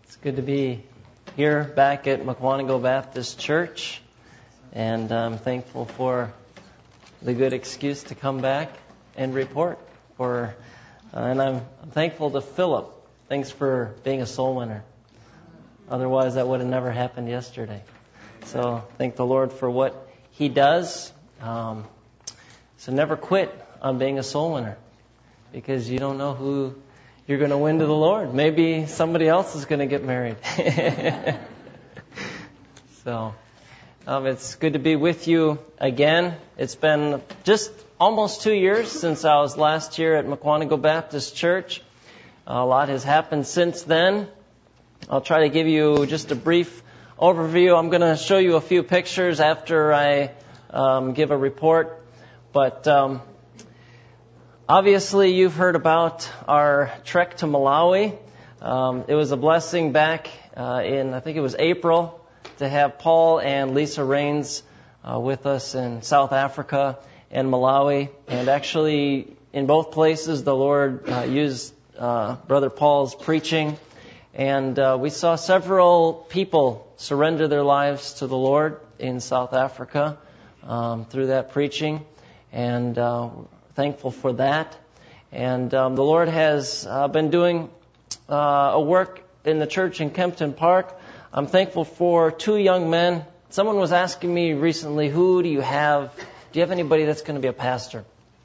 It's good to be here back at Mukwonago Baptist Church, and I'm thankful for the good excuse to come back and report. And I'm thankful to Philip. Thanks for being a soul winner. Otherwise, that would have never happened yesterday. So thank the Lord for what He does. So never quit on being a soul winner, because you don't know who you're going to win to the Lord. Maybe somebody else is going to get married. So it's good to be with you again. It's been just almost 2 years since I was last year at Mukwonago Baptist Church. A lot has happened since then. I'll try to give you just a brief overview. I'm going to show you a few pictures after I give a report. But obviously, you've heard about our trek to Malawi. It was a blessing back in, I think it was April, to have Paul and Lisa Rains with us in South Africa and Malawi. And actually, in both places, the Lord used Brother Paul's preaching. And we saw several people surrender their lives to the Lord in South Africa through that preaching. And thankful for that. And the Lord has been doing a work in the church in Kempton Park. I'm thankful for 2 young men. Someone was asking me recently, who do you have? Do you have anybody that's going to be a pastor?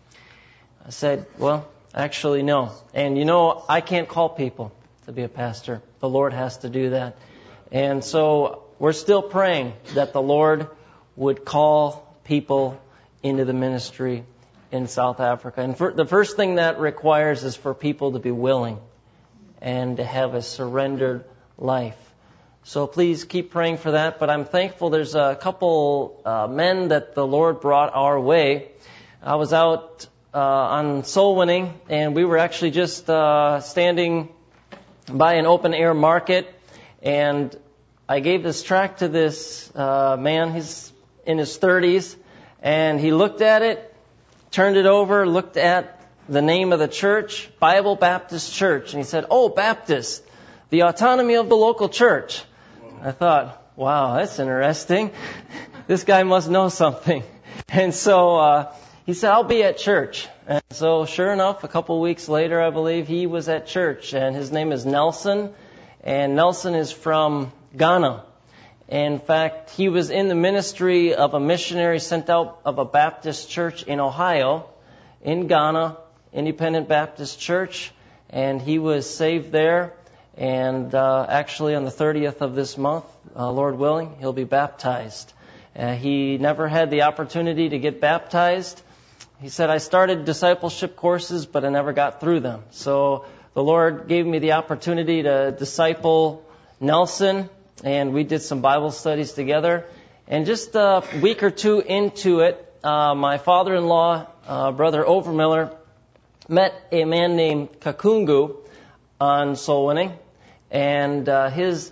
I said, well, actually, no. And I can't call people to be a pastor. The Lord has to do that. And so we're still praying that the Lord would call people into the ministry in South Africa. And the first thing that requires is for people to be willing and to have a surrendered life. So please keep praying for that. But I'm thankful there's a couple men that the Lord brought our way. I was out on soul winning, and we were actually just standing by an open air market, and I gave this tract to this man. He's in his 30s, and he looked at it, turned it over, looked at the name of the church, Bible Baptist Church, and he said, "Oh, Baptist, the autonomy of the local church." I thought, wow, that's interesting. This guy must know something. And so he said, "I'll be at church." And so sure enough, a couple weeks later, I believe, he was at church. And his name is Nelson. And Nelson is from Ghana. In fact, he was in the ministry of a missionary sent out of a Baptist church in Ohio, in Ghana, Independent Baptist Church. And he was saved there. And actually on the 30th of this month, Lord willing, he'll be baptized. He never had the opportunity to get baptized. He said, "I started discipleship courses, but I never got through them." So the Lord gave me the opportunity to disciple Nelson, and we did some Bible studies together. And just a week or 2 into it, my father-in-law, Brother Overmiller, met a man named Kakungu on soul winning. And his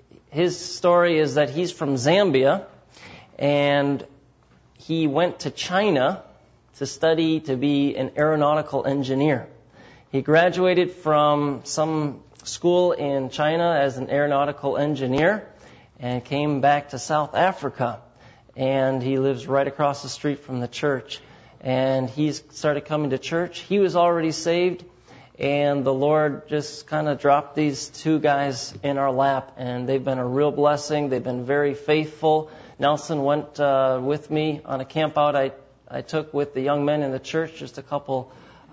story is that he's from Zambia, and he went to China to study to be an aeronautical engineer. He graduated from some school in China as an aeronautical engineer and came back to South Africa. And he lives right across the street from the church. And he's started coming to church. He was already saved, and the Lord just kind of dropped these 2 guys in our lap, and they've been a real blessing. They've been very faithful. Nelson went with me on a camp out I took with the young men in the church just a couple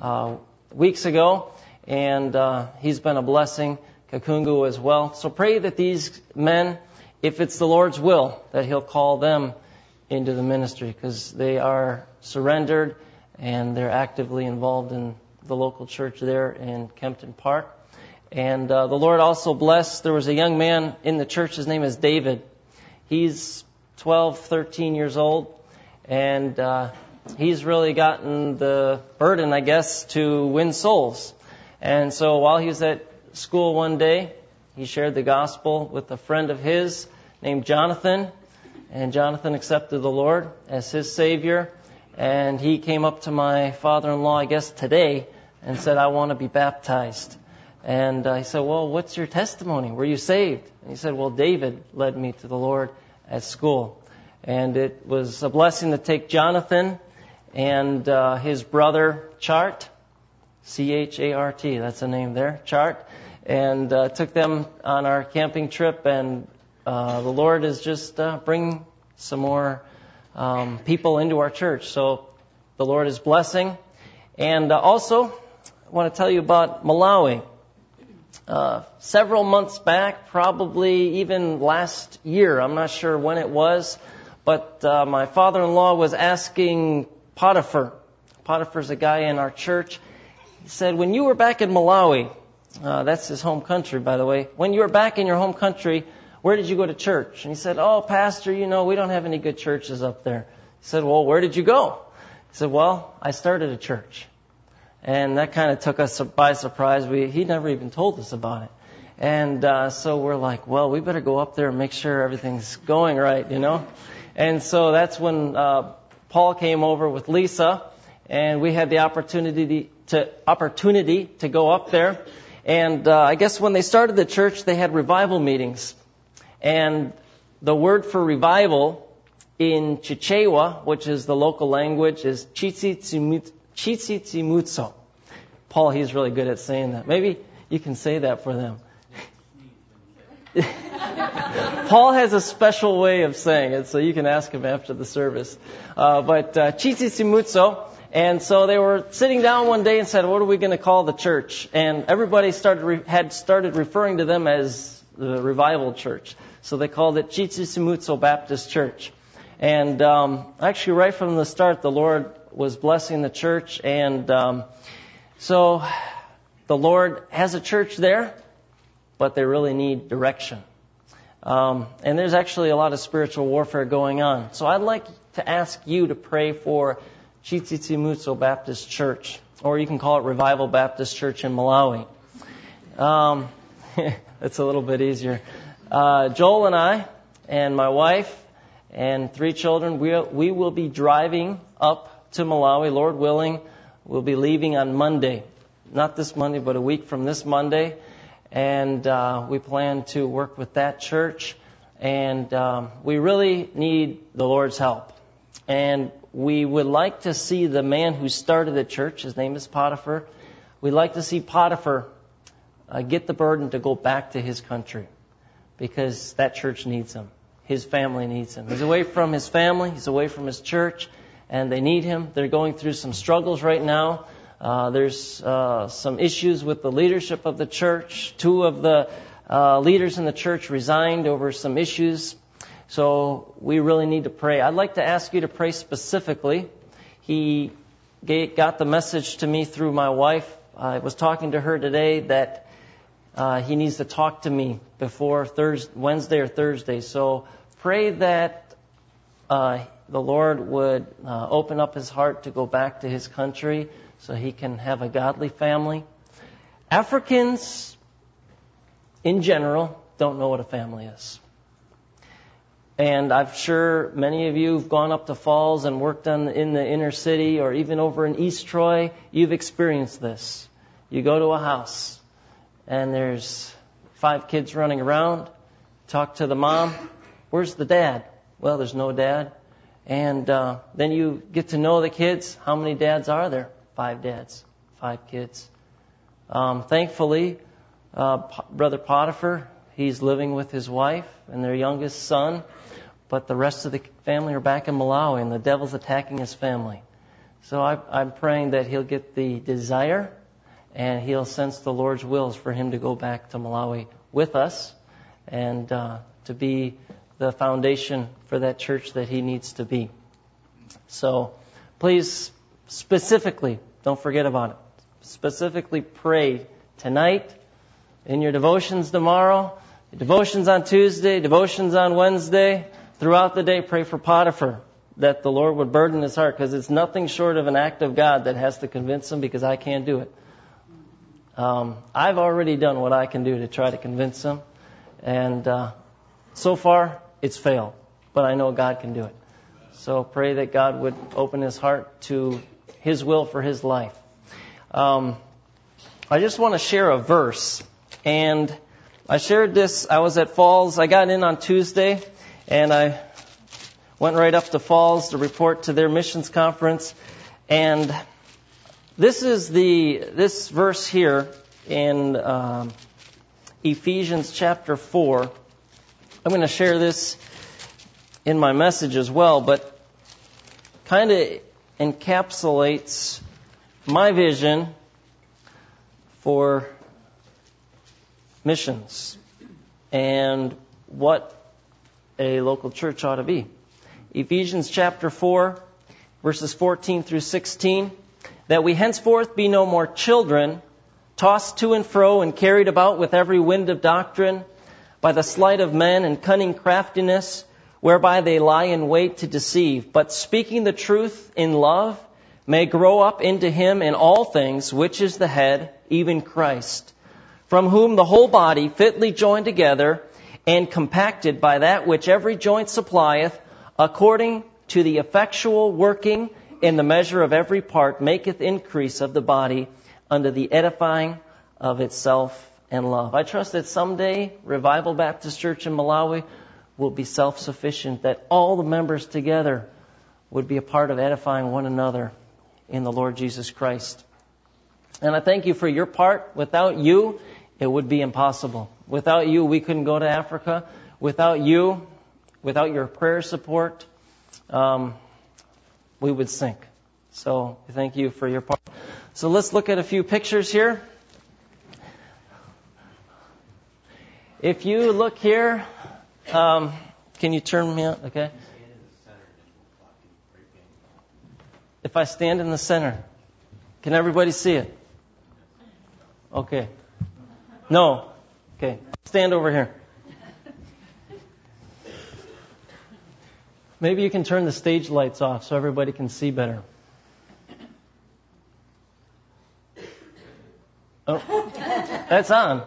weeks ago, and he's been a blessing, Kakungu as well. So pray that these men, if it's the Lord's will, that He'll call them into the ministry, because they are surrendered and they're actively involved in the local church there in Kempton Park. And the Lord also blessed, there was a young man in the church, his name is David. He's 12, 13 years old, and he's really gotten the burden, I guess, to win souls. And so while he was at school one day, he shared the gospel with a friend of his named Jonathan, and Jonathan accepted the Lord as his Savior. And he came up to my father-in-law, I guess today, and said, "I want to be baptized." And he said, well, what's your testimony? Were you saved? And he said, well, David led me to the Lord at school. And it was a blessing to take Jonathan and his brother Chart, C-H-A-R-T, that's the name there, Chart, and took them on our camping trip. And the Lord is just bringing some more people into our church. So the Lord is blessing. And also, I want to tell you about Malawi. Several months back, probably even last year, I'm not sure when it was, but my father-in-law was asking Potiphar. Potiphar's a guy in our church. He said, when you were back in Malawi, that's his home country, by the way, when you were back in your home country, where did you go to church? And he said, oh, Pastor, we don't have any good churches up there. He said, well, where did you go? He said, well, I started a church. And that kind of took us by surprise. He never even told us about it. And so we're like, well, we better go up there and make sure everything's going right, And so that's when Paul came over with Lisa, and we had the opportunity to go up there. And I guess when they started the church, they had revival meetings. And the word for revival in Chichewa, which is the local language, is Chitsitsimutso. Paul, he's really good at saying that. Maybe you can say that for them. Paul has a special way of saying it, so you can ask him after the service. But Chitsitsimutso. And so they were sitting down one day and said, what are we going to call the church? And everybody had started referring to them as the revival church. So they called it Chitsitsimutso Baptist Church. And actually right from the start, the Lord was blessing the church. And so the Lord has a church there, but they really need direction. And there's actually a lot of spiritual warfare going on. So I'd like to ask you to pray for Chitsitsimutso Baptist Church, or you can call it Revival Baptist Church in Malawi. It's a little bit easier. Joel and I and my wife and 3 children, we will be driving up to Malawi, Lord willing. We'll be leaving on Monday. Not this Monday, but a week from this Monday. And we plan to work with that church. And we really need the Lord's help. And we would like to see the man who started the church, his name is Potiphar. We'd like to see Potiphar get the burden to go back to his country, because that church needs him. His family needs him. He's away from his family. He's away from his church, and they need him. They're going through some struggles right now. There's some issues with the leadership of the church. 2 of the leaders in the church resigned over some issues. So we really need to pray. I'd like to ask you to pray specifically. He got the message to me through my wife. I was talking to her today that he needs to talk to me before Wednesday or Thursday. So pray that the Lord would open up his heart to go back to his country so he can have a godly family. Africans, in general, don't know what a family is. And I'm sure many of you have gone up to Falls and worked in the inner city, or even over in East Troy. You've experienced this. You go to a house, and there's 5 kids running around. Talk to the mom. Where's the dad? Well, there's no dad. And then you get to know the kids. How many dads are there? 5 dads, 5 kids. Thankfully, Brother Potiphar, he's living with his wife and their youngest son. But the rest of the family are back in Malawi, and the devil's attacking his family. So I'm praying that he'll get the desire, and he'll sense the Lord's wills for him to go back to Malawi with us, and to be the foundation for that church that he needs to be. So please, specifically, don't forget about it. Specifically pray tonight, in your devotions tomorrow, devotions on Tuesday, devotions on Wednesday. Throughout the day, pray for Potiphar, that the Lord would burden his heart, because it's nothing short of an act of God that has to convince him, because I can't do it. I've already done what I can do to try to convince him, and so far it's failed, but I know God can do it. So pray that God would open his heart to his will for his life. I just want to share a verse. And I shared this, I was at Falls, I got in on Tuesday, and I went right up to Falls to report to their missions conference. And this verse here in Ephesians chapter 4. I'm going to share this in my message as well, but kind of encapsulates my vision for missions and what a local church ought to be. Ephesians chapter 4, verses 14 through 16, that we henceforth be no more children, tossed to and fro and carried about with every wind of doctrine, by the sleight of men and cunning craftiness, whereby they lie in wait to deceive, but speaking the truth in love, may grow up into him in all things, which is the head, even Christ, from whom the whole body, fitly joined together and compacted by that which every joint supplieth, according to the effectual working in the measure of every part, maketh increase of the body unto the edifying of itself and love. I trust that someday Revival Baptist Church in Malawi will be self-sufficient, that all the members together would be a part of edifying one another in the Lord Jesus Christ. And I thank you for your part. Without you, it would be impossible. Without you, we couldn't go to Africa. Without you, without your prayer support, we would sink. So thank you for your part. So let's look at a few pictures here. If you look here, can you turn me on? Okay. If I stand in the center, can everybody see it? Okay. No. Okay. Stand over here. Maybe you can turn the stage lights off so everybody can see better. Oh, that's on.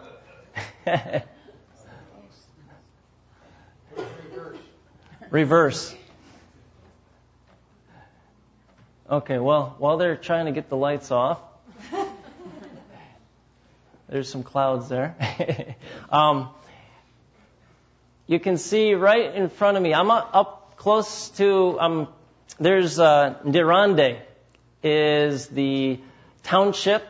Reverse. Okay, well, while they're trying to get the lights off, there's some clouds there. You can see right in front of me, I'm up close to, there's Ndirande is the township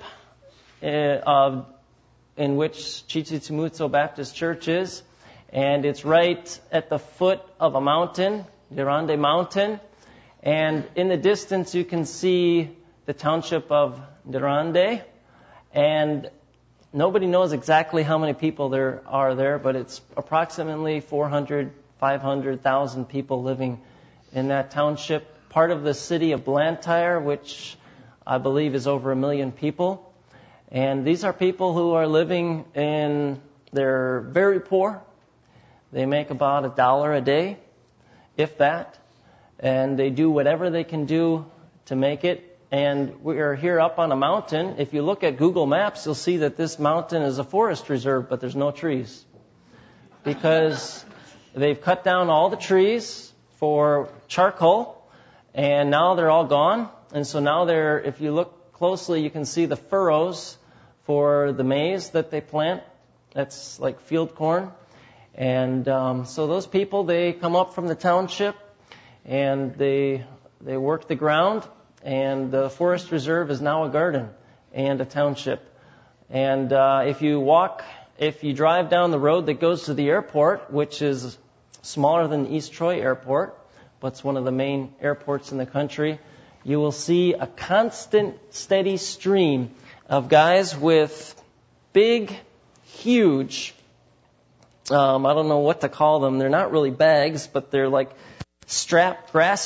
in which Chichitimutso Baptist Church is. And it's right at the foot of a mountain, Ndirande Mountain. And in the distance, you can see the township of Ndirande. And nobody knows exactly how many people there are there, but it's approximately 400, 500,000 people living in that township. Part of the city of Blantyre, which I believe is over 1 million people. And these are people who are living they're very poor. They make about $1 a day, if that. And they do whatever they can do to make it. And we are here up on a mountain. If you look at Google Maps, you'll see that this mountain is a forest reserve, but there's no trees. Because they've cut down all the trees for charcoal, and now they're all gone. And so now if you look closely, you can see the furrows for the maize that they plant. That's like field corn. And so those people, they come up from the township, and they work the ground, and the forest reserve is now a garden and a township. And if you drive down the road that goes to the airport, which is smaller than East Troy Airport, but it's one of the main airports in the country, you will see a constant, steady stream of guys with big, huge, I don't know what to call them. They're not really bags, but they're like grass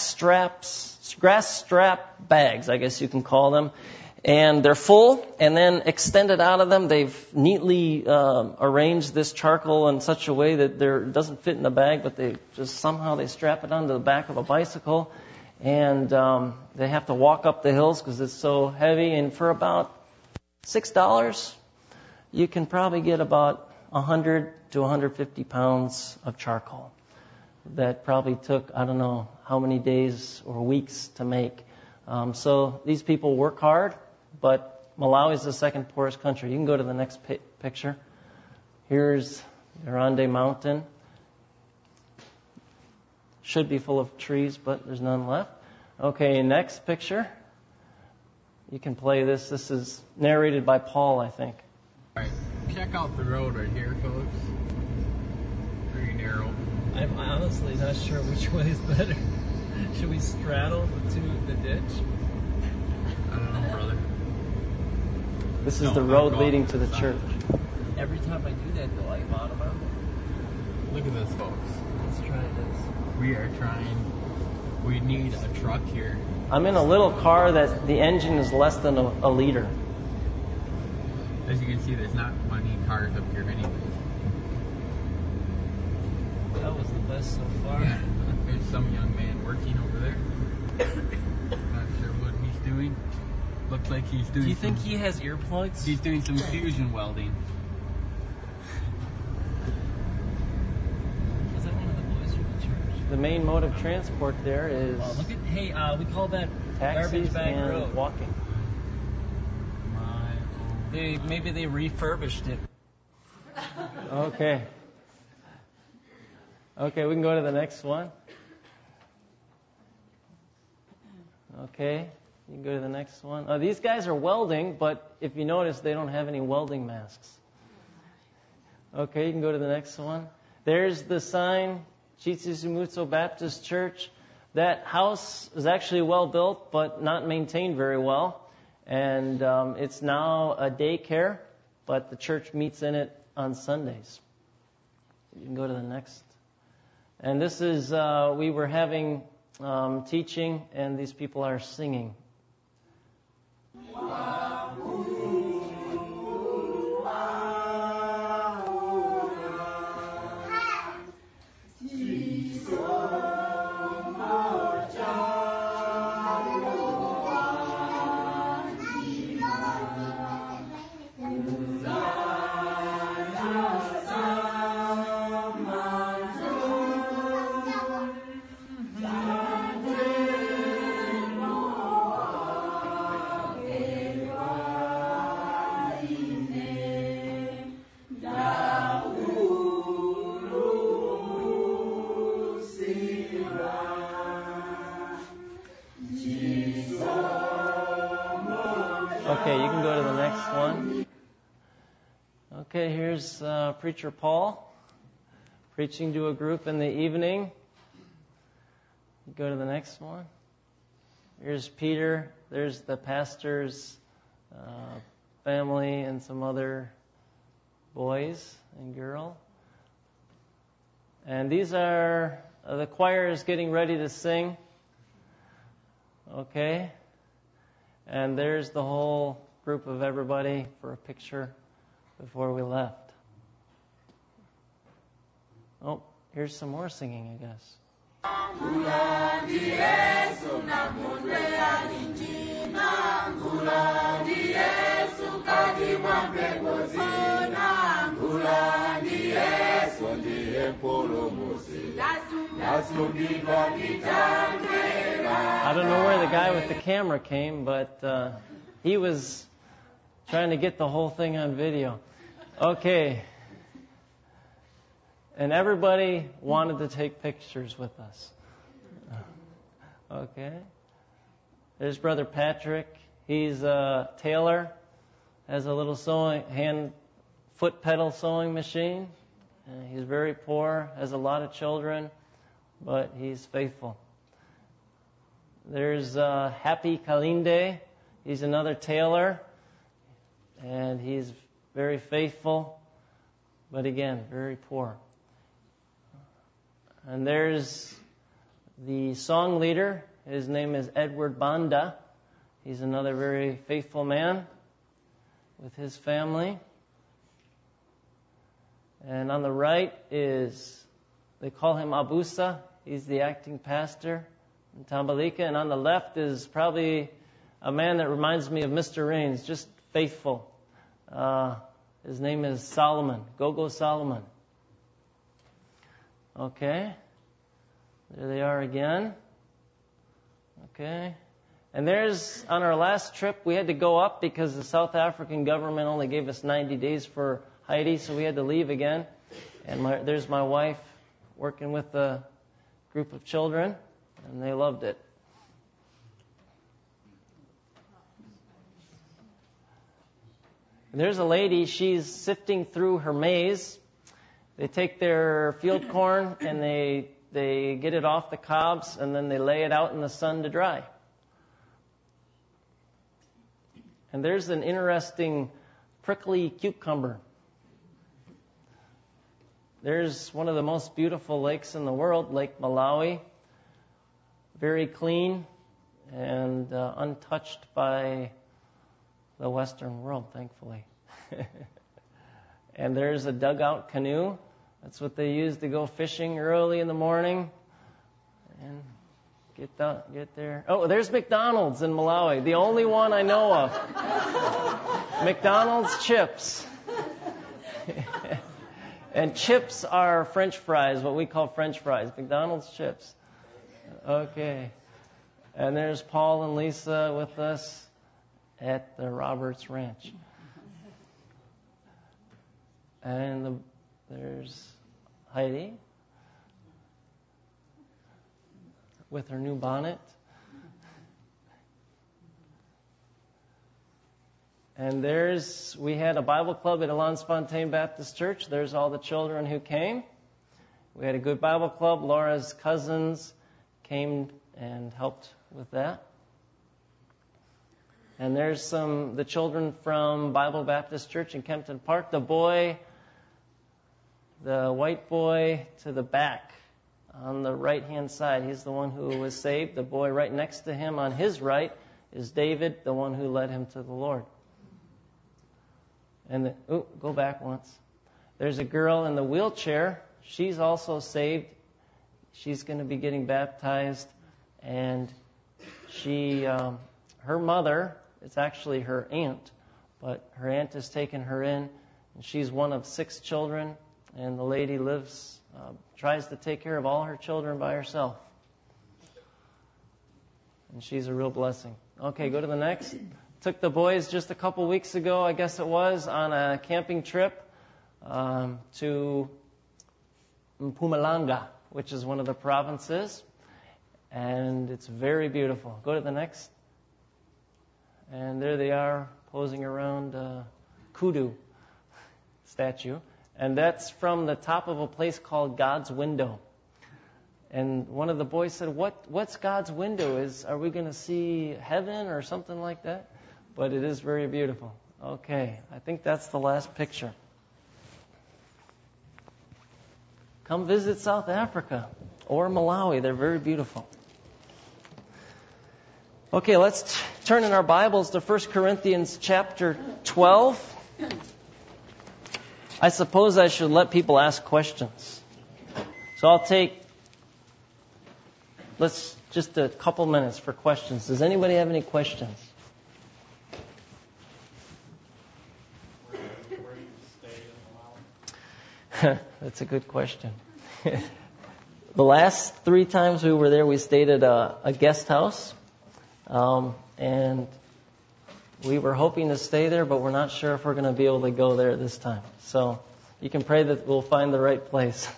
strap bags, I guess you can call them. And they're full, and then extended out of them, they've neatly arranged this charcoal in such a way that it doesn't fit in the bag, but they strap it onto the back of a bicycle, and they have to walk up the hills because it's so heavy. And for about $6, you can probably get about 100 to 150 pounds of charcoal that probably took, I don't know how many days or weeks to make. So these people work hard, but Malawi is the second poorest country. You can go to the next picture. Here's Irande Mountain. Should be full of trees, but there's none left. Okay, next picture. You can play this. This is narrated by Paul, I think. All right, check out the road right here, folks. Very narrow. I'm honestly not sure which way is better. Should we straddle the ditch? I don't know, brother. This is the road leading to the church. Every time I do that, though, I bottom out. Look at this, folks. Let's try this. We are trying. We need a truck here. I'm in a little car that the engine is less than a liter. As you can see, there's not many cars up here anyway. That was the best so far. Yeah, there's some young man working over there. Not sure what he's doing. Looks like he's doing. Do you think he has earplugs? He's doing some fusion welding. Is that one of the boys from the church? The main mode of transport there is Oh, look at we call that taxis garbage bag and road. walking. Maybe they refurbished it. Okay. Okay, we can go to the next one. Okay, you can go to the next one. These guys are welding, but if you notice, they don't have any welding masks. Okay, you can go to the next one. There's the sign, Chitsisumutso Baptist Church. That house is actually well built, but not maintained very well. And it's now a daycare, but the church meets in it on Sundays. You can go to the next. And this is, we were having teaching, and these people are singing. Okay, you can go to the next one. Okay, here's Preacher Paul preaching to a group in the evening. Go to the next one. Here's Peter. There's the pastor's family and some other boys and girl. And these are, the choir is getting ready to sing. Okay. And there's the whole group of everybody for a picture before we left. Oh, here's some more singing, I guess. I don't know where the guy with the camera came, but he was trying to get the whole thing on video. Okay. And everybody wanted to take pictures with us. Okay. There's Brother Patrick. He's a tailor, has a little foot pedal sewing machine. He's very poor, has a lot of children, but he's faithful. There's Happy Kalinde. He's another tailor, and he's very faithful, but again, very poor. And there's the song leader. His name is Edward Banda. He's another very faithful man with his family. And on the right is, they call him Abusa. He's the acting pastor in Tambalika. And on the left is probably a man that reminds me of Mr. Raines, just faithful. His name is Solomon, Gogo Solomon. Okay. There they are again. Okay. And there's, on our last trip, we had to go up because the South African government only gave us 90 days for Haiti, so we had to leave again. And there's my wife working with a group of children, and they loved it. And there's a lady, she's sifting through her maize. They take their field corn and they get it off the cobs, and then they lay it out in the sun to dry. And there's an interesting prickly cucumber. There's one of the most beautiful lakes in the world, Lake Malawi. Very clean and untouched by the Western world, thankfully. And there's a dugout canoe. That's what they use to go fishing early in the morning. And get there. Oh, there's McDonald's in Malawi, the only one I know of. McDonald's chips. And chips are French fries, what we call French fries. McDonald's chips. Okay. And there's Paul and Lisa with us at the Roberts Ranch. And there's Heidi with her new bonnet. And we had a Bible club at Elan Spontaine Baptist Church. There's all the children who came. We had a good Bible club. Laura's cousins came and helped with that. And there's the children from Bible Baptist Church in Kempton Park. The white boy to the back on the right-hand side, he's the one who was saved. The boy right next to him on his right is David, the one who led him to the Lord. And go back once. There's a girl in the wheelchair. She's also saved. She's going to be getting baptized. And her mother, it's actually her aunt, but her aunt has taken her in. And she's one of 6 children. And the lady tries to take care of all her children by herself. And she's a real blessing. Okay, go to the next. Took the boys just a couple weeks ago, I guess it was, on a camping trip to Mpumalanga, which is one of the provinces. And it's very beautiful. Go to the next. And there they are, posing around Kudu statue. And that's from the top of a place called God's Window. And one of the boys said, what's God's window? Are we going to see heaven or something like that? But it is very beautiful. Okay, I think that's the last picture. Come visit South Africa or Malawi. They're very beautiful. Okay, let's turn in our Bibles to 1 Corinthians chapter 12. I suppose I should let people ask questions. So I'll take just a couple minutes for questions. Does anybody have any questions? Where do you stay in Malawi? That's a good question. The last 3 times we were there, we stayed at a guest house. And we were hoping to stay there, but we're not sure if we're going to be able to go there this time. So you can pray that we'll find the right place.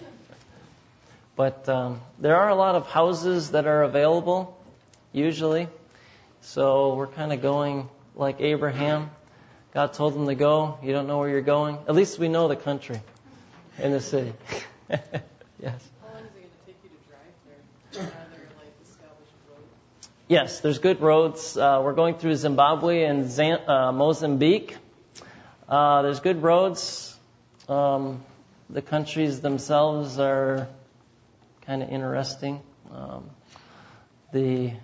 But there are a lot of houses that are available, usually. So we're kind of going like Abraham. God told him to go. You don't know where you're going. At least we know the country and the city. Yes. How long is it going to take you to drive there? Are there established roads? Yes, there's good roads. We're going through Zimbabwe and Mozambique. There's good roads. The countries themselves are kind of interesting. The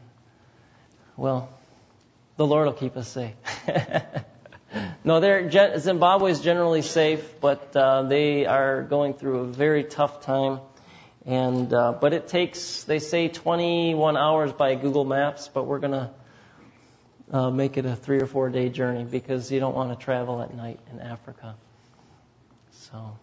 Lord will keep us safe. No, Zimbabwe is generally safe, but they are going through a very tough time. And but it takes, they say, 21 hours by Google Maps, but we're going to make it a 3 or 4 day journey because you don't want to travel at night in Africa. So,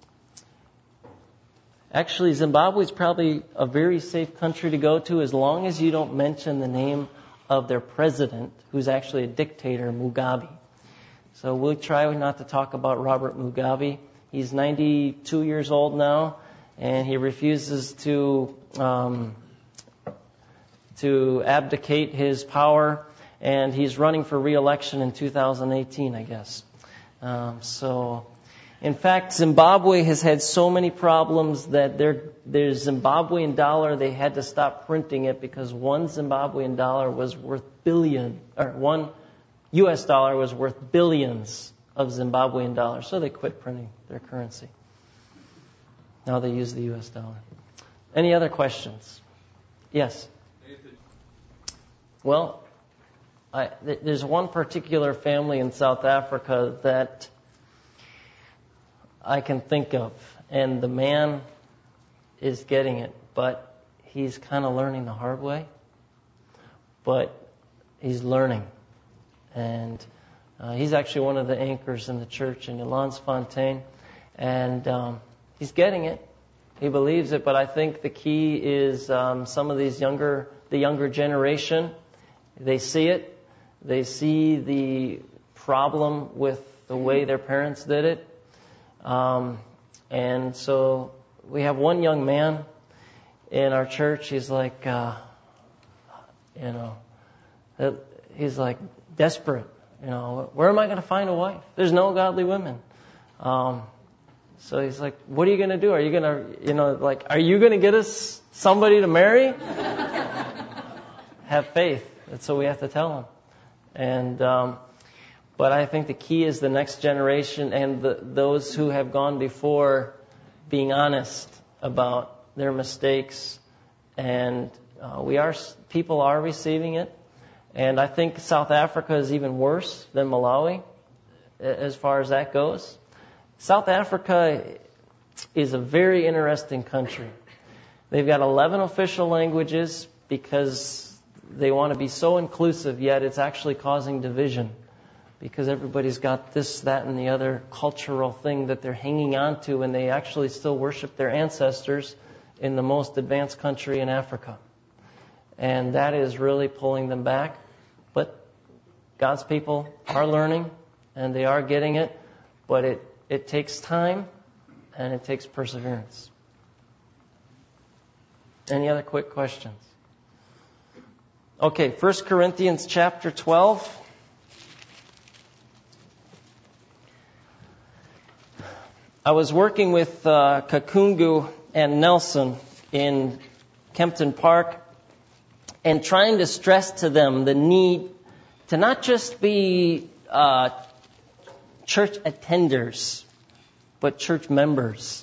actually, Zimbabwe is probably a very safe country to go to as long as you don't mention the name of their president, who's actually a dictator, Mugabe. So we'll try not to talk about Robert Mugabe. He's 92 years old now, and he refuses to abdicate his power, and he's running for re-election in 2018, I guess. In fact, Zimbabwe has had so many problems that their Zimbabwean dollar, they had to stop printing it because one Zimbabwean dollar was worth one U.S. dollar was worth billions of Zimbabwean dollars. So they quit printing their currency. Now they use the U.S. dollar. Any other questions? Yes? Well, there's one particular family in South Africa that I can think of, and the man is getting it, but he's kind of learning the hard way. But he's learning. And he's actually one of the anchors in the church in Ylandsfontein. And he's getting it. He believes it. But I think the key is some of the younger generation, they see it. They see the problem with the way their parents did it. And so we have one young man in our church. He's like, he's like desperate. Where am I going to find a wife? There's no godly women. So he's like, what are you going to do? Are you going to, are you going to get us somebody to marry? Have faith. That's what we have to tell him. And, but I think the key is the next generation and those who have gone before being honest about their mistakes. And people are receiving it. And I think South Africa is even worse than Malawi as far as that goes. South Africa is a very interesting country. They've got 11 official languages because they want to be so inclusive, yet it's actually causing division because everybody's got this, that, and the other cultural thing that they're hanging on to, and they actually still worship their ancestors in the most advanced country in Africa. And that is really pulling them back. But God's people are learning, and they are getting it, but it takes time, and it takes perseverance. Any other quick questions? Okay, 1 Corinthians chapter 12. I was working with Kakungu and Nelson in Kempton Park and trying to stress to them the need to not just be church attenders, but church members.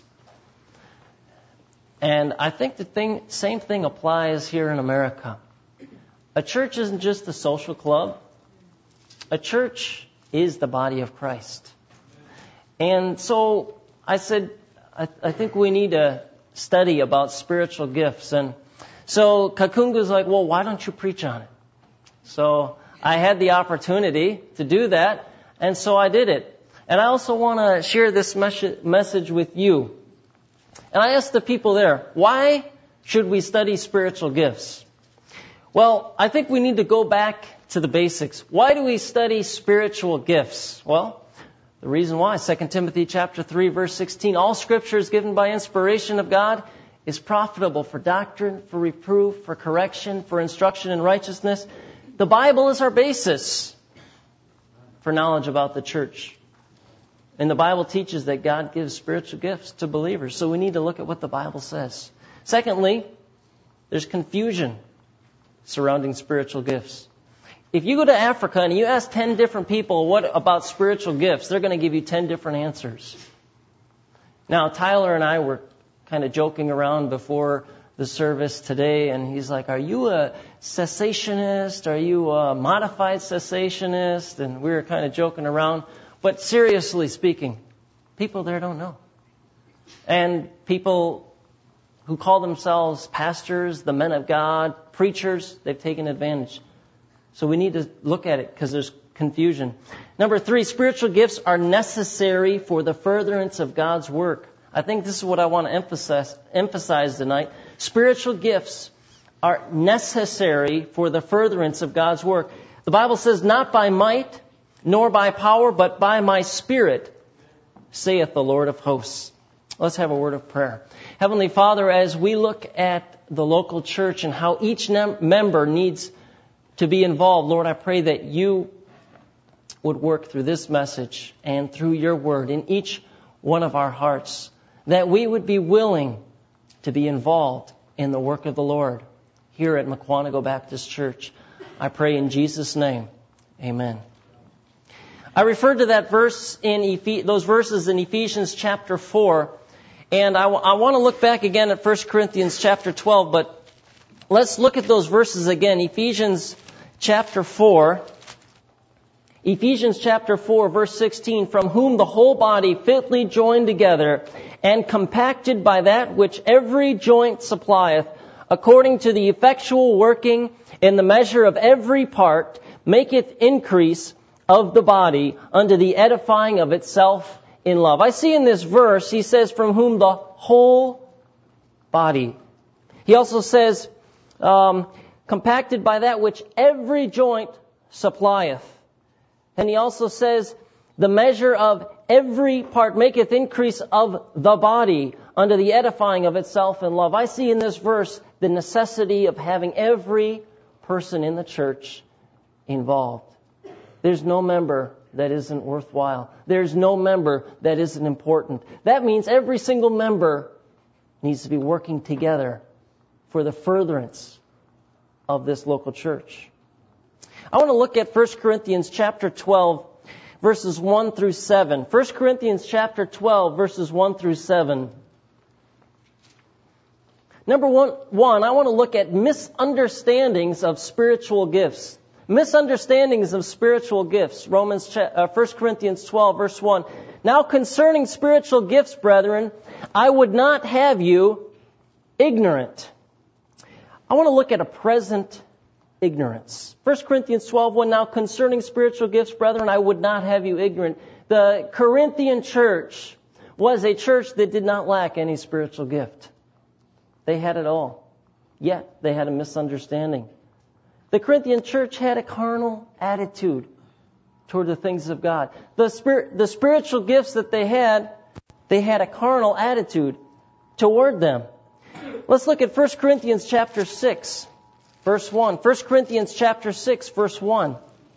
And I think the same thing applies here in America. A church isn't just a social club. A church is the body of Christ. And so I said, I think we need to study about spiritual gifts. And so Kakungu's like, well, why don't you preach on it? So I had the opportunity to do that, and so I did it. And I also want to share this message with you. And I asked the people there, why should we study spiritual gifts? Well, I think we need to go back to the basics. Why do we study spiritual gifts? Well, the reason why, 2 Timothy chapter 3, verse 16, all Scripture is given by inspiration of God, is profitable for doctrine, for reproof, for correction, for instruction in righteousness. The Bible is our basis for knowledge about the church. And the Bible teaches that God gives spiritual gifts to believers. So we need to look at what the Bible says. Secondly, there's confusion surrounding spiritual gifts. If you go to Africa and you ask 10 different people what about spiritual gifts, they're going to give you 10 different answers. Now, Tyler and I were kind of joking around before the service today, and he's like, are you a cessationist? Are you a modified cessationist? And we were kind of joking around. But seriously speaking, people there don't know. And people who call themselves pastors, the men of God, preachers, they've taken advantage. So we need to look at it because there's confusion. Number 3, spiritual gifts are necessary for the furtherance of God's work. I think this is what I want to emphasize tonight. Spiritual gifts are necessary for the furtherance of God's work. The Bible says, not by might, nor by power, but by my Spirit, saith the Lord of hosts. Let's have a word of prayer. Heavenly Father, as we look at the local church and how each member needs to be involved, Lord, I pray that you would work through this message and through your word in each one of our hearts, that we would be willing to be involved in the work of the Lord here at Mukwonago Baptist Church. I pray in Jesus' name, amen. I referred to that verse in those verses in Ephesians chapter 4, and I want to look back again at 1 Corinthians chapter 12, but let's look at those verses again. Ephesians chapter 4, verse 16, from whom the whole body fitly joined together and compacted by that which every joint supplieth, according to the effectual working in the measure of every part, maketh increase of the body unto the edifying of itself in love. I see in this verse, he says, from whom the whole body. He also says, compacted by that which every joint supplieth. And he also says, the measure of every part maketh increase of the body unto the edifying of itself in love. I see in this verse the necessity of having every person in the church involved. There's no member that isn't worthwhile. There's no member that isn't important. That means every single member needs to be working together for the furtherance of this local church. I want to look at 1 Corinthians chapter 12, verses 1 through 7. 1 Corinthians chapter 12, verses 1 through 7. Number one, I want to look at misunderstandings of spiritual gifts. Misunderstandings of spiritual gifts. 1 Corinthians 12, verse 1. Now concerning spiritual gifts, brethren, I would not have you ignorant. I want to look at a present ignorance. 1 Corinthians 12:1. Now concerning spiritual gifts, brethren, I would not have you ignorant. The Corinthian church was a church that did not lack any spiritual gift. They had it all. Yet they had a misunderstanding. The Corinthian church had a carnal attitude toward the things of God. The spiritual gifts that they had a carnal attitude toward them. Let's look at 1 Corinthians chapter 6, verse 1. 1 Corinthians chapter 6, verse 1.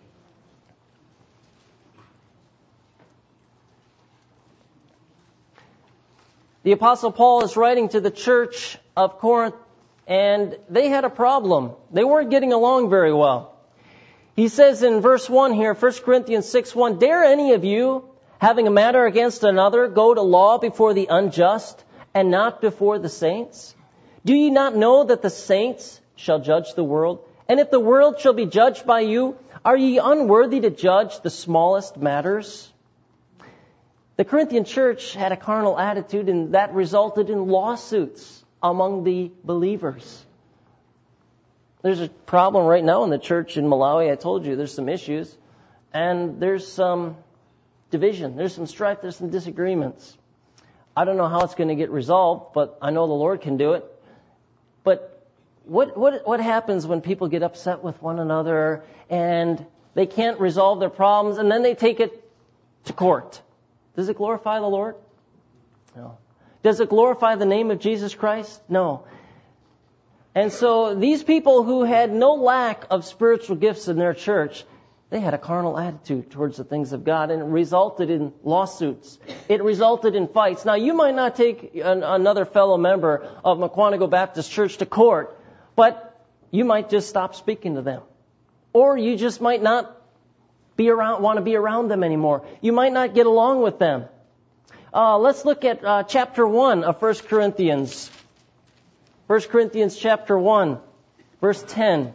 The Apostle Paul is writing to the church of Corinth, and they had a problem. They weren't getting along very well. He says in verse 1 here, 1 Corinthians 6:1, dare any of you, having a matter against another, go to law before the unjust and not before the saints? Do ye not know that the saints shall judge the world? And if the world shall be judged by you, are ye unworthy to judge the smallest matters? The Corinthian church had a carnal attitude, and that resulted in lawsuits among the believers. There's a problem right now in the church in Malawi. I told you there's some issues, and there's some division, there's some strife, there's some disagreements. I don't know how it's going to get resolved, but I know the Lord can do it. But what happens when people get upset with one another and they can't resolve their problems, and then they take it to court? Does it glorify the Lord? No. Does it glorify the name of Jesus Christ? No. And so these people who had no lack of spiritual gifts in their church, they had a carnal attitude towards the things of God, and it resulted in lawsuits. It resulted in fights. Now, you might not take another fellow member of Mukwonago Baptist Church to court, but you might just stop speaking to them. Or you just might not want to be around them anymore. You might not get along with them. Let's look at chapter 1 of 1 Corinthians. 1 Corinthians chapter 1, verse 10.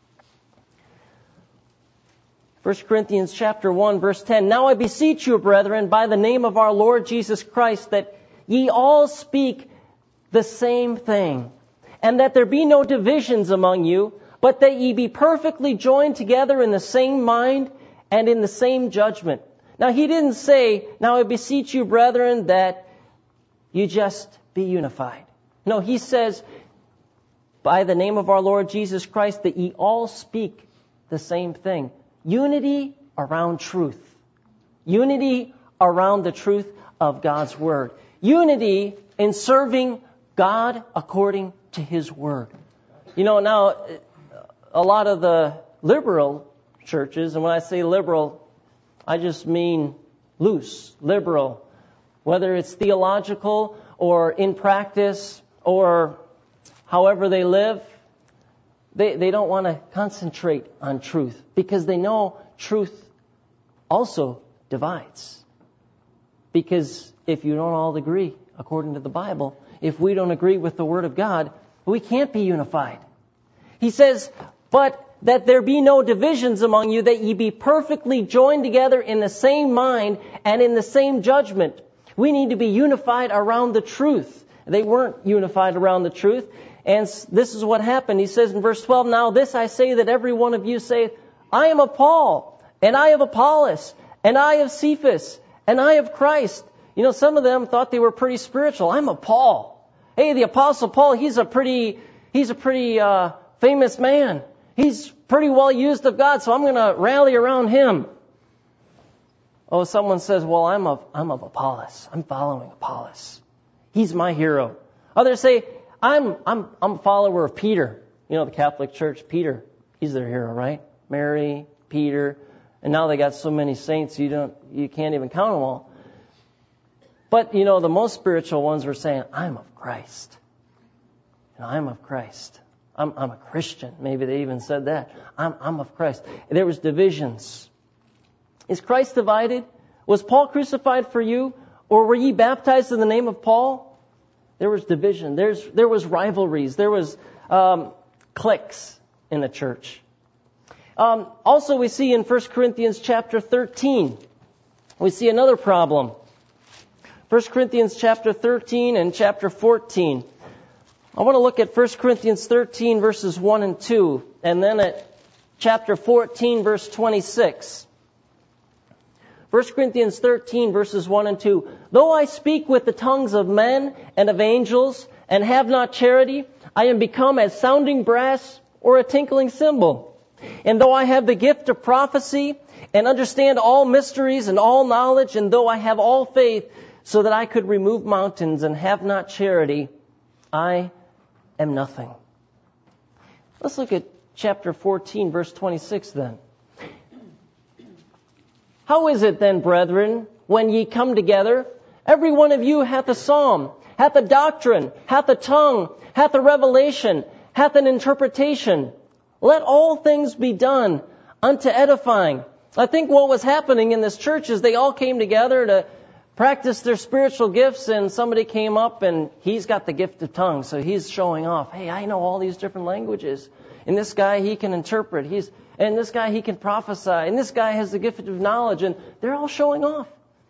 1 Corinthians chapter 1, verse 10. Now I beseech you, brethren, by the name of our Lord Jesus Christ, that ye all speak the same thing, and that there be no divisions among you, but that ye be perfectly joined together in the same mind and in the same judgment. Now he didn't say, now I beseech you, brethren, that you just be unified. No, he says, by the name of our Lord Jesus Christ, that ye all speak the same thing. Unity around truth. Unity around the truth of God's Word. Unity in serving God according to His Word. You know, now, a lot of the liberal churches, and when I say liberal, I just mean loose, liberal, whether it's theological or in practice or however they live, they don't want to concentrate on truth because they know truth also divides. Because if you don't all agree according to the Bible, if we don't agree with the Word of God, we can't be unified. He says, but that there be no divisions among you, that ye be perfectly joined together in the same mind and in the same judgment. We need to be unified around the truth. They weren't unified around the truth. And this is what happened. He says in verse 12, now this I say that every one of you saith, I am of Paul, and I of Apollos, and I of Cephas, and I of Christ. You know, some of them thought they were pretty spiritual. I'm of Paul. Hey, the Apostle Paul, he's a pretty famous man. He's pretty well used of God, so I'm going to rally around him. Oh, someone says, well, I'm of Apollos. I'm following Apollos. He's my hero. Others say, I'm a follower of Peter. You know, the Catholic Church, Peter, he's their hero, right? Mary, Peter, and now they got so many saints you can't even count them all. But, you know, the most spiritual ones were saying, I'm of Christ. You know, I'm of Christ. I'm a Christian. Maybe they even said that. I'm of Christ. There was divisions. Is Christ divided? Was Paul crucified for you? Or were ye baptized in the name of Paul? There was division. There was rivalries. There was cliques in the church. Also, we see in 1 Corinthians chapter 13, we see another problem. 1 Corinthians chapter 13 and chapter 14. I want to look at 1 Corinthians 13 verses 1 and 2, and then at chapter 14 verse 26. 1 Corinthians 13 verses 1 and 2. Though I speak with the tongues of men and of angels and have not charity, I am become as sounding brass or a tinkling cymbal. And though I have the gift of prophecy and understand all mysteries and all knowledge, and though I have all faith so that I could remove mountains and have not charity, I am nothing. Let's look at chapter 14, verse 26 then. How is it then, brethren, when ye come together, every one of you hath a psalm, hath a doctrine, hath a tongue, hath a revelation, hath an interpretation? Let all things be done unto edifying. I think what was happening in this church is they all came together to practice their spiritual gifts, and somebody came up and he's got the gift of tongues, so he's showing off. Hey, I know all these different languages. And this guy, he can interpret. And this guy, he can prophesy. And this guy has the gift of knowledge. And they're all showing off.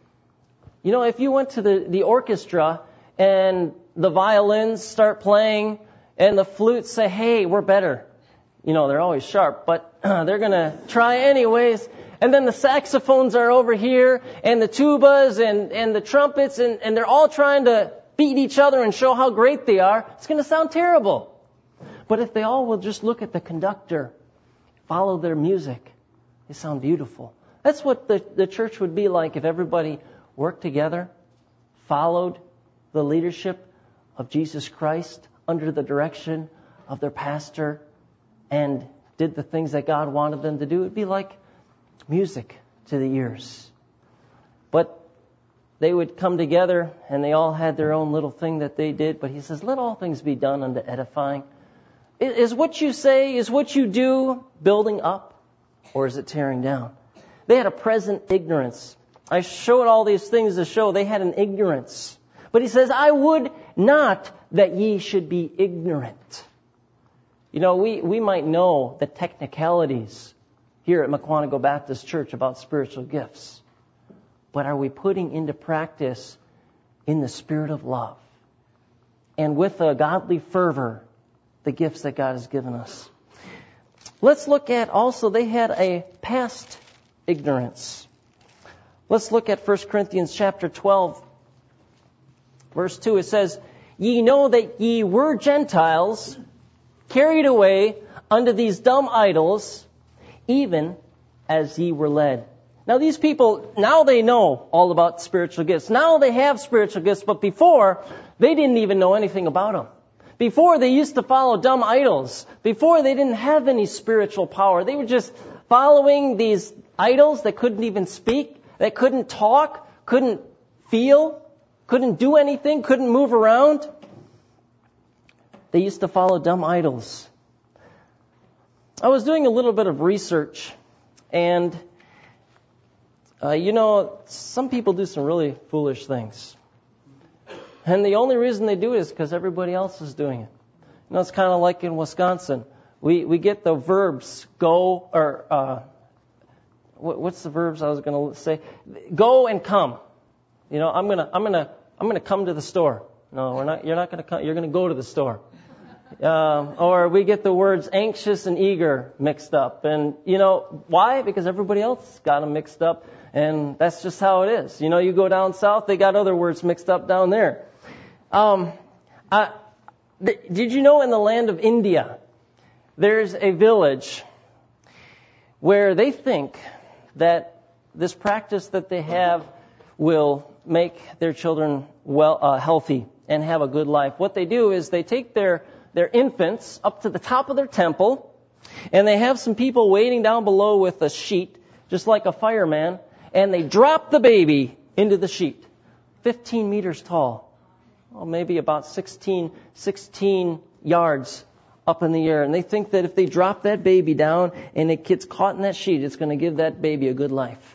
You know, if you went to the orchestra and the violins start playing and the flutes say, hey, we're better. You know, they're always sharp, but they're going to try anyways. And then the saxophones are over here and the tubas and the trumpets and they're all trying to beat each other and show how great they are. It's going to sound terrible. But if they all will just look at the conductor, follow their music, they sound beautiful. That's what the church would be like if everybody worked together, followed the leadership of Jesus Christ under the direction of their pastor, and did the things that God wanted them to do. It would be like music to the ears. But they would come together and they all had their own little thing that they did. But he says, let all things be done unto edifying. Is what you say, is what you do building up, or is it tearing down? They had a present ignorance. I showed all these things to show they had an ignorance. But he says, I would not that ye should be ignorant. You know, we might know the technicalities here at Mukwonago Baptist Church about spiritual gifts. But are we putting into practice in the spirit of love and with a godly fervor the gifts that God has given us? Let's look at also, they had a past ignorance. Let's look at 1 Corinthians chapter 12, verse 2. It says, ye know that ye were Gentiles carried away unto these dumb idols, even as ye were led. Now these people, now they know all about spiritual gifts. Now they have spiritual gifts, but before, they didn't even know anything about them. Before, they used to follow dumb idols. Before, they didn't have any spiritual power. They were just following these idols that couldn't even speak, that couldn't talk, couldn't feel, couldn't do anything, couldn't move around. They used to follow dumb idols. I was doing a little bit of research, and some people do some really foolish things. And the only reason they do it is because everybody else is doing it. It's kind of like in Wisconsin. We get the verbs go, or what's the verbs I was going to say? Go and come. I'm gonna come to the store. No, we're not. You're not going to come. You're going to go to the store. Or we get the words anxious and eager mixed up. And why? Because everybody else got them mixed up. And that's just how it is. You go down south, they got other words mixed up down there. Did you know in the land of India, there's a village where they think that this practice that they have will make their children healthy and have a good life. What they do is they take their infants up to the top of their temple, and they have some people waiting down below with a sheet, just like a fireman, and they drop the baby into the sheet, 15 meters tall, maybe about 16 yards up in the air. And they think that if they drop that baby down and it gets caught in that sheet, it's going to give that baby a good life.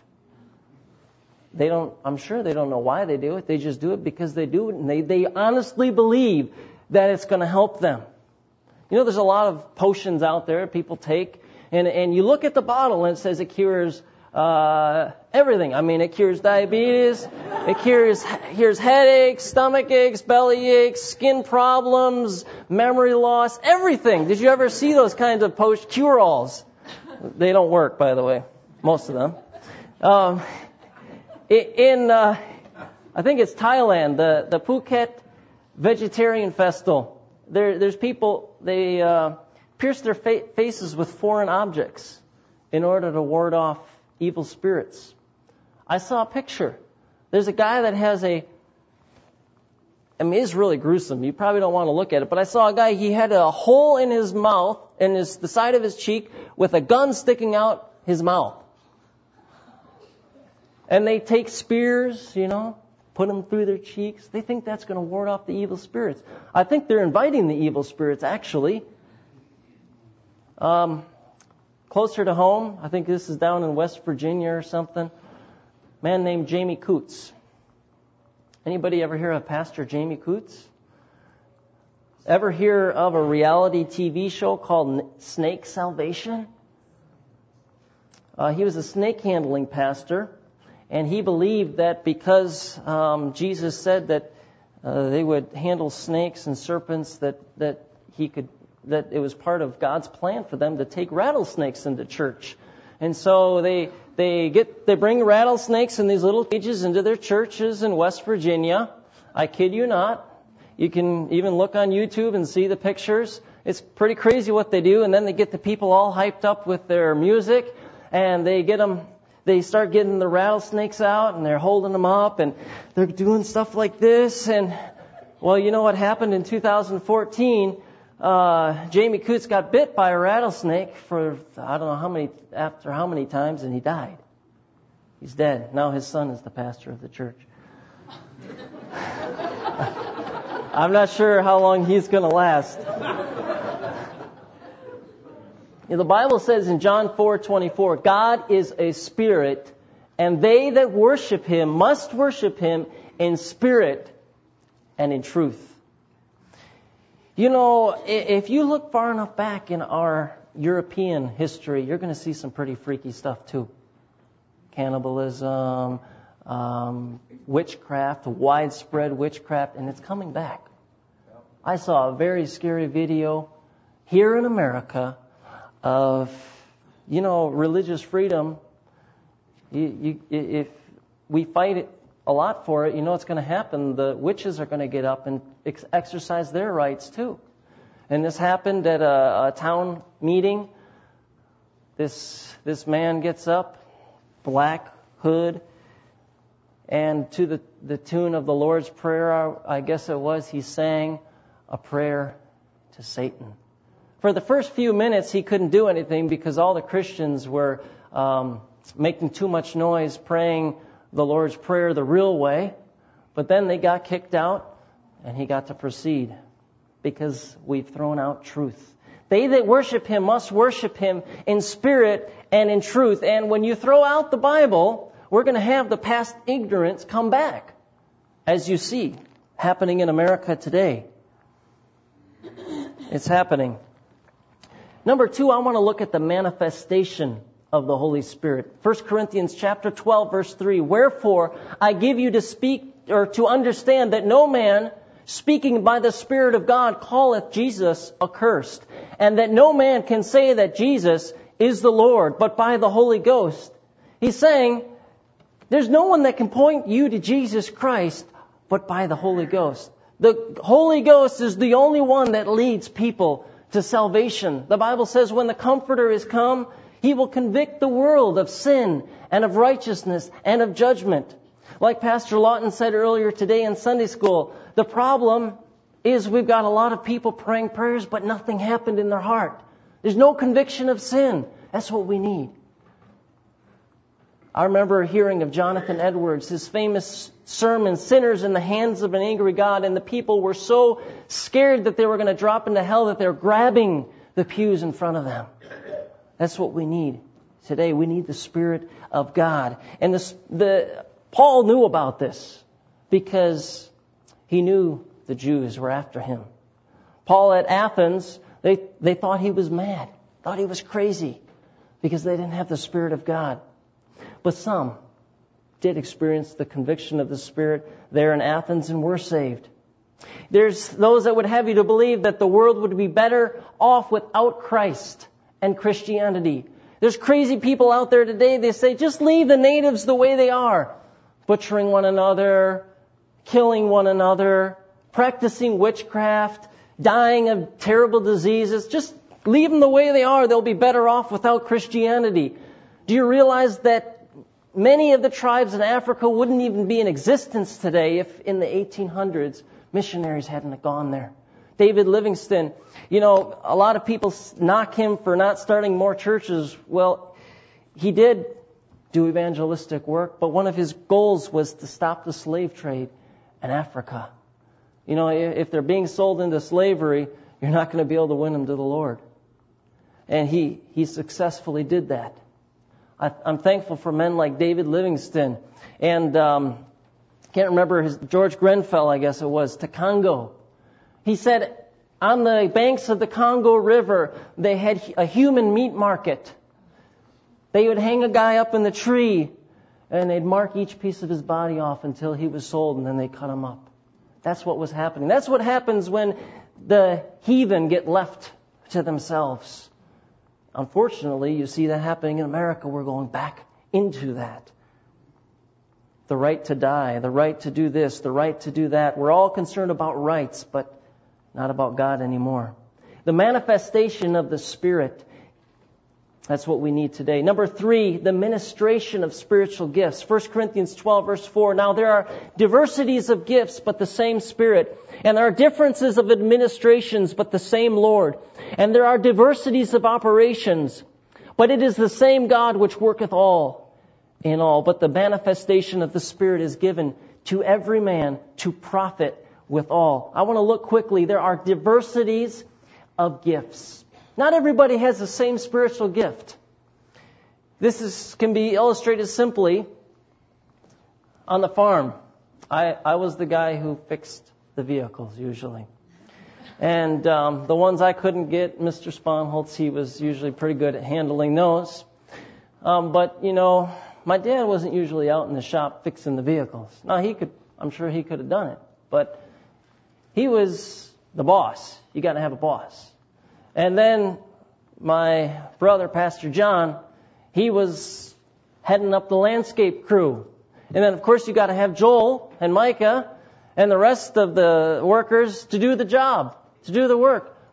I'm sure they don't know why they do it. They just do it because they do it, and they honestly believe that it's going to help them. There's a lot of potions out there people take, and you look at the bottle and it says it cures everything. It cures diabetes, it cures headaches, stomach aches, belly aches, skin problems, memory loss, everything. Did you ever see those kinds of cure-alls? They don't work, by the way, most of them. I think it's Thailand, the Phuket Vegetarian Festival. There's people, they pierce their faces with foreign objects in order to ward off evil spirits. I saw a picture. There's a guy that has it's really gruesome. You probably don't want to look at it, but I saw a guy, he had a hole in his mouth, the side of his cheek, with a gun sticking out his mouth. And they take spears, put them through their cheeks. They think that's going to ward off the evil spirits. I think they're inviting the evil spirits, actually. Closer to home, I think this is down in West Virginia or something. A man named Jamie Coots. Anybody ever hear of Pastor Jamie Coots? Ever hear of a reality TV show called Snake Salvation? He was a snake handling pastor, and he believed that because Jesus said that they would handle snakes and serpents, that it was part of God's plan for them to take rattlesnakes into church. And so they bring rattlesnakes in these little cages into their churches in West Virginia. I kid you not. You can even look on YouTube and see the pictures. It's pretty crazy what they do. And then they get the people all hyped up with their music, and they start getting the rattlesnakes out, and they're holding them up, and they're doing stuff like this. And well, you know what happened in 2014? Jamie Coots got bit by a rattlesnake for I don't know how many times, and he died. He's dead. Now his son is the pastor of the church. I'm not sure how long he's going to last. The Bible says in John 4:24, God is a spirit, and they that worship Him must worship Him in spirit and in truth. If you look far enough back in our European history, you're going to see some pretty freaky stuff too. Cannibalism, witchcraft, widespread witchcraft, and it's coming back. I saw a very scary video here in America of, religious freedom. If we fight it a lot for it, what's going to happen. The witches are going to get up and exercise their rights too. And this happened at a town meeting. This man gets up, black hood, and to the tune of the Lord's Prayer, I guess it was, he sang a prayer to Satan. For the first few minutes, he couldn't do anything because all the Christians were making too much noise praying the Lord's Prayer the real way. But then they got kicked out, and he got to proceed because we've thrown out truth. They that worship him must worship him in spirit and in truth. And when you throw out the Bible, we're going to have the past ignorance come back, as you see happening in America today. It's happening. Number 2, I want to look at the manifestation of the Holy Spirit. 1 Corinthians chapter 12, verse 3. Wherefore I give you to speak or to understand that no man speaking by the Spirit of God calleth Jesus accursed, and that no man can say that Jesus is the Lord, but by the Holy Ghost. He's saying there's no one that can point you to Jesus Christ but by the Holy Ghost. The Holy Ghost is the only one that leads people to salvation. The Bible says when the Comforter is come, He will convict the world of sin and of righteousness and of judgment. Like Pastor Lawton said earlier today in Sunday school, the problem is we've got a lot of people praying prayers, but nothing happened in their heart. There's no conviction of sin. That's what we need. I remember hearing of Jonathan Edwards, his famous sermon, Sinners in the Hands of an Angry God, and the people were so scared that they were going to drop into hell that they're grabbing the pews in front of them. That's what we need today. We need the Spirit of God. And Paul knew about this because he knew the Jews were after him. Paul at Athens, they thought he was mad, thought he was crazy because they didn't have the Spirit of God. But some did experience the conviction of the Spirit there in Athens and were saved. There's those that would have you to believe that the world would be better off without Christ and Christianity. There's crazy people out there today, they say, just leave the natives the way they are. Butchering one another, killing one another, practicing witchcraft, dying of terrible diseases. Just leave them the way they are. They'll be better off without Christianity. Do you realize that many of the tribes in Africa wouldn't even be in existence today if in the 1800s missionaries hadn't gone there? David Livingstone, a lot of people knock him for not starting more churches. Well, he did do evangelistic work, but one of his goals was to stop the slave trade in Africa. If they're being sold into slavery, you're not going to be able to win them to the Lord. And he successfully did that. I'm thankful for men like David Livingstone and can't remember George Grenfell, I guess it was, to Congo. He said on the banks of the Congo River, they had a human meat market. They would hang a guy up in the tree and they'd mark each piece of his body off until he was sold, and then they cut him up. That's what was happening. That's what happens when the heathen get left to themselves. Unfortunately, you see that happening in America. We're going back into that. The right to die, the right to do this, the right to do that. We're all concerned about rights, but not about God anymore. The manifestation of the Spirit. That's what we need today. Number 3, the ministration of spiritual gifts. 1 Corinthians 12, verse 4. Now there are diversities of gifts, but the same Spirit. And there are differences of administrations, but the same Lord. And there are diversities of operations, but it is the same God which worketh all in all. But the manifestation of the Spirit is given to every man to profit withal. I want to look quickly. There are diversities of gifts. Not everybody has the same spiritual gift. This can be illustrated simply on the farm. I was the guy who fixed the vehicles usually. And the ones I couldn't get, Mr. Sponholtz, he was usually pretty good at handling those. But my dad wasn't usually out in the shop fixing the vehicles. Now I'm sure he could have done it. But he was the boss. You got to have a boss. And then my brother, Pastor John, he was heading up the landscape crew. And then, of course, you got to have Joel and Micah and the rest of the workers to do the job, to do the work.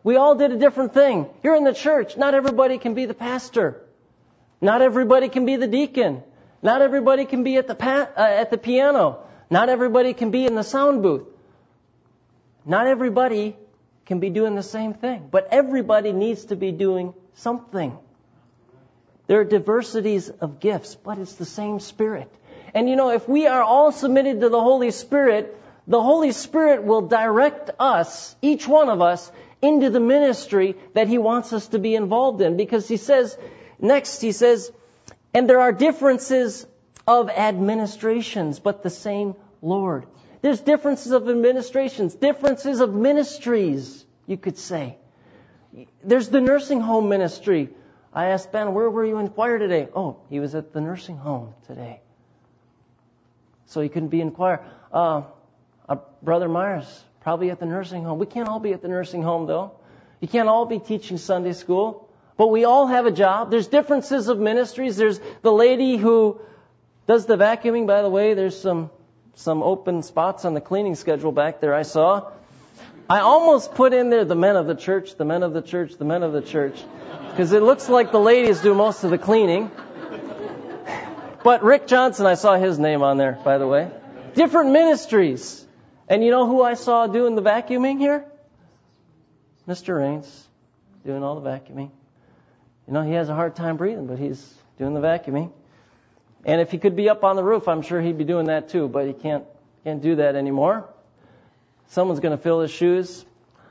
We all did a different thing. You're in the church. Not everybody can be the pastor. Not everybody can be the deacon. Not everybody can be at the piano. Not everybody can be in the sound booth. Not everybody can be doing the same thing. But everybody needs to be doing something. There are diversities of gifts, but it's the same Spirit. And if we are all submitted to the Holy Spirit will direct us, each one of us, into the ministry that He wants us to be involved in. Because He says, and there are differences of administrations, but the same Lord. There's differences of administrations, differences of ministries, you could say. There's the nursing home ministry. I asked Ben, where were you in choir today? Oh, he was at the nursing home today. So he couldn't be in choir. Brother Myers, probably at the nursing home. We can't all be at the nursing home, though. You can't all be teaching Sunday school. But we all have a job. There's differences of ministries. There's the lady who does the vacuuming. By the way, there's some open spots on the cleaning schedule back there I saw. I almost put in there the men of the church, the men of the church, the men of the church. Because it looks like the ladies do most of the cleaning. But Rick Johnson, I saw his name on there, by the way. Different ministries. And you know who I saw doing the vacuuming here? Mr. Raines, doing all the vacuuming. He has a hard time breathing, but he's doing the vacuuming. And if he could be up on the roof, I'm sure he'd be doing that too, but he can't do that anymore. Someone's going to fill his shoes.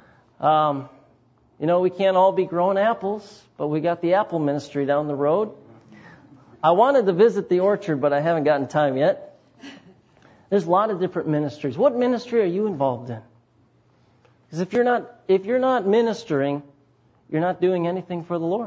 We can't all be growing apples, but we got the apple ministry down the road. I wanted to visit the orchard, but I haven't gotten time yet. There's a lot of different ministries. What ministry are you involved in? Because if you're not ministering, you're not doing anything for the Lord.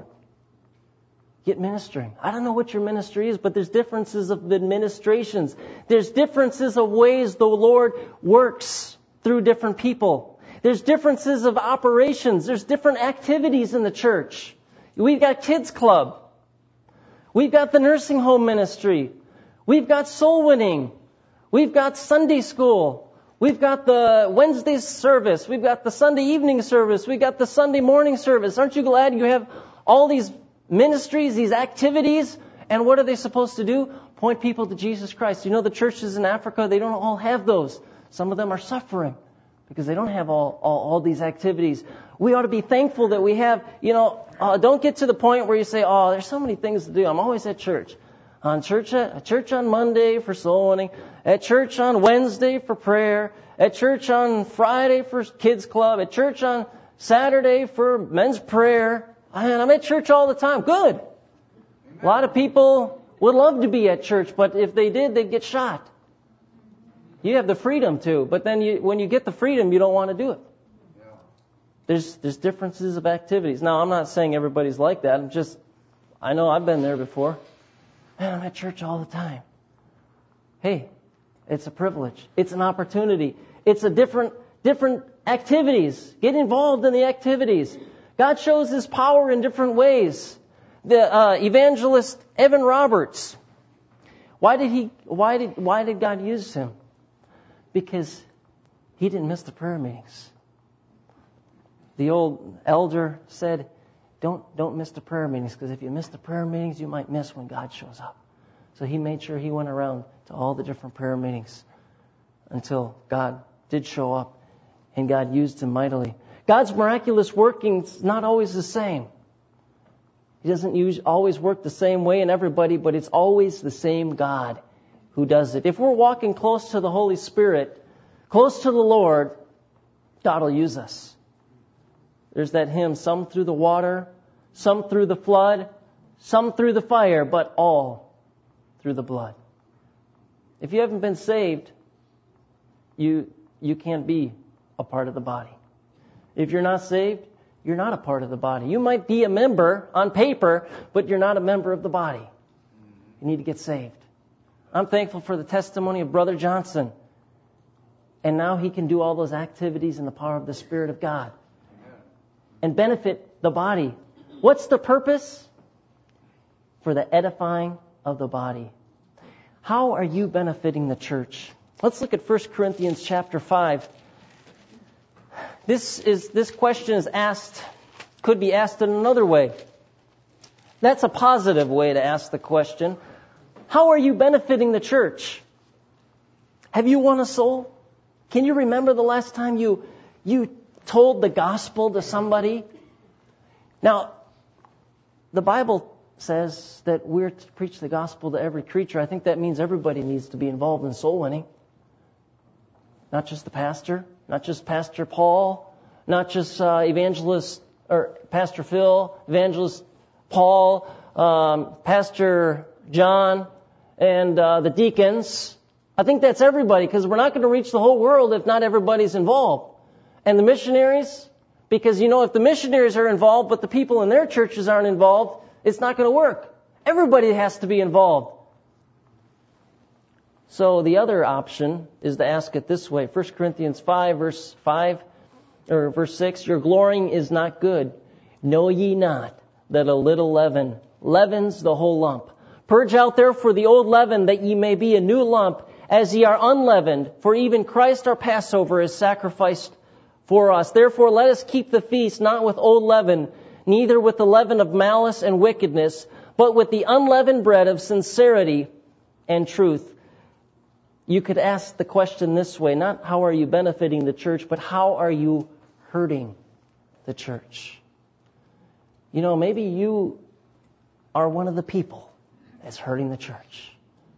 Get ministering. I don't know what your ministry is, but there's differences of administrations. There's differences of ways the Lord works through different people. There's differences of operations. There's different activities in the church. We've got kids club. We've got the nursing home ministry. We've got soul winning. We've got Sunday school. We've got the Wednesday service. We've got the Sunday evening service. We've got the Sunday morning service. Aren't you glad you have all these ministries, these activities? And what are they supposed to do? Point people to Jesus Christ. The churches in Africa, they don't all have those. Some of them are suffering because they don't have all these activities. We ought to be thankful that we have, don't get to the point where you say, oh, there's so many things to do. I'm always at church. At church on Monday for soul winning. At church on Wednesday for prayer. At church on Friday for kids club. At church on Saturday for men's prayer. And I'm at church all the time. Good. A lot of people would love to be at church, but if they did, they'd get shot. You have the freedom to, but then when you get the freedom, you don't want to do it. There's differences of activities. Now, I'm not saying everybody's like that. I know I've been there before. Man, I'm at church all the time. Hey, it's a privilege. It's an opportunity. It's a different activities. Get involved in the activities. God shows His power in different ways. The evangelist Evan Roberts. Why did God use him? Because he didn't miss the prayer meetings. The old elder said, don't miss the prayer meetings, because if you miss the prayer meetings, you might miss when God shows up. So he made sure he went around to all the different prayer meetings until God did show up and God used him mightily. God's miraculous working is not always the same. He doesn't always work the same way in everybody, but it's always the same God who does it. If we're walking close to the Holy Spirit, close to the Lord, God will use us. There's that hymn, some through the water, some through the flood, some through the fire, but all through the blood. If you haven't been saved, you can't be a part of the body. If you're not saved, you're not a part of the body. You might be a member on paper, but you're not a member of the body. You need to get saved. I'm thankful for the testimony of Brother Johnson. And now he can do all those activities in the power of the Spirit of God and benefit the body. What's the purpose? For the edifying of the body. How are you benefiting the church? Let's look at 1 Corinthians chapter 5. This question could be asked in another way. That's a positive way to ask the question. How are you benefiting the church? Have you won a soul? Can you remember the last time you told the gospel to somebody? Now, the Bible says that we're to preach the gospel to every creature. I think that means everybody needs to be involved in soul winning. Not just the pastor, not just Pastor Paul, not just evangelist or Pastor Phil, evangelist Paul, Pastor John, and the deacons. I think that's everybody, because we're not going to reach the whole world if not everybody's involved. And the missionaries, because if the missionaries are involved but the people in their churches aren't involved, it's not going to work. Everybody has to be involved. So the other option is to ask it this way. 1 Corinthians 5, verse 6, your glorying is not good. Know ye not that a little leaven leavens the whole lump? Purge out therefore the old leaven, that ye may be a new lump, as ye are unleavened. For even Christ our Passover is sacrificed for us. Therefore let us keep the feast not with old leaven, neither with the leaven of malice and wickedness, but with the unleavened bread of sincerity and truth. You could ask the question this way, not how are you benefiting the church, but how are you hurting the church? Maybe you are one of the people that's hurting the church.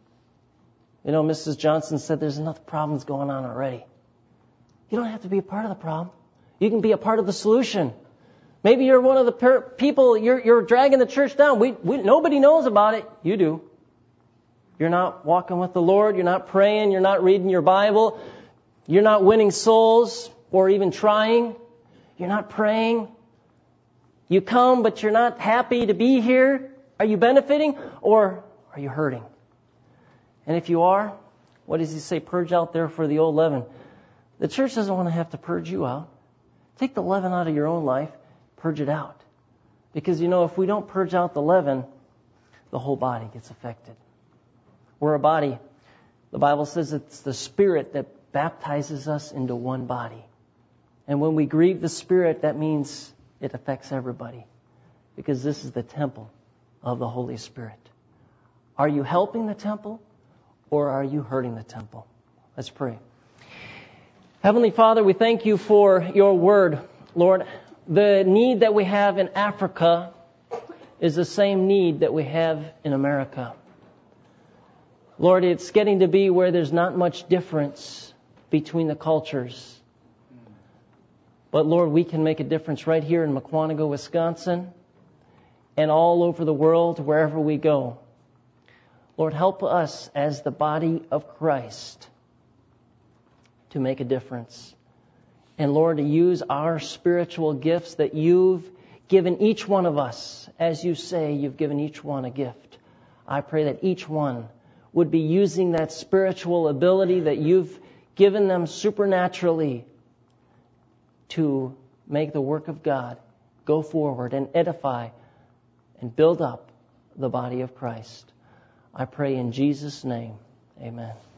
Mrs. Johnson said there's enough problems going on already. You don't have to be a part of the problem. You can be a part of the solution. Maybe you're one of the people, you're dragging the church down. Nobody knows about it. You do. You're not walking with the Lord. You're not praying. You're not reading your Bible. You're not winning souls or even trying. You're not praying. You come, but you're not happy to be here. Are you benefiting or are you hurting? And if you are, what does he say? Purge out there for the old leaven. The church doesn't want to have to purge you out. Take the leaven out of your own life. Purge it out. Because, if we don't purge out the leaven, the whole body gets affected. We're a body. The Bible says it's the Spirit that baptizes us into one body. And when we grieve the Spirit, that means it affects everybody. Because this is the temple of the Holy Spirit. Are you helping the temple or are you hurting the temple? Let's pray. Heavenly Father, we thank you for your word. Lord, the need that we have in Africa is the same need that we have in America. Lord, it's getting to be where there's not much difference between the cultures. But Lord, we can make a difference right here in Mukwonago, Wisconsin, and all over the world, wherever we go. Lord, help us as the body of Christ to make a difference. And Lord, to use our spiritual gifts that you've given each one of us. As you say, you've given each one a gift. I pray that each one would be using that spiritual ability that you've given them supernaturally to make the work of God go forward and edify and build up the body of Christ. I pray in Jesus' name, amen.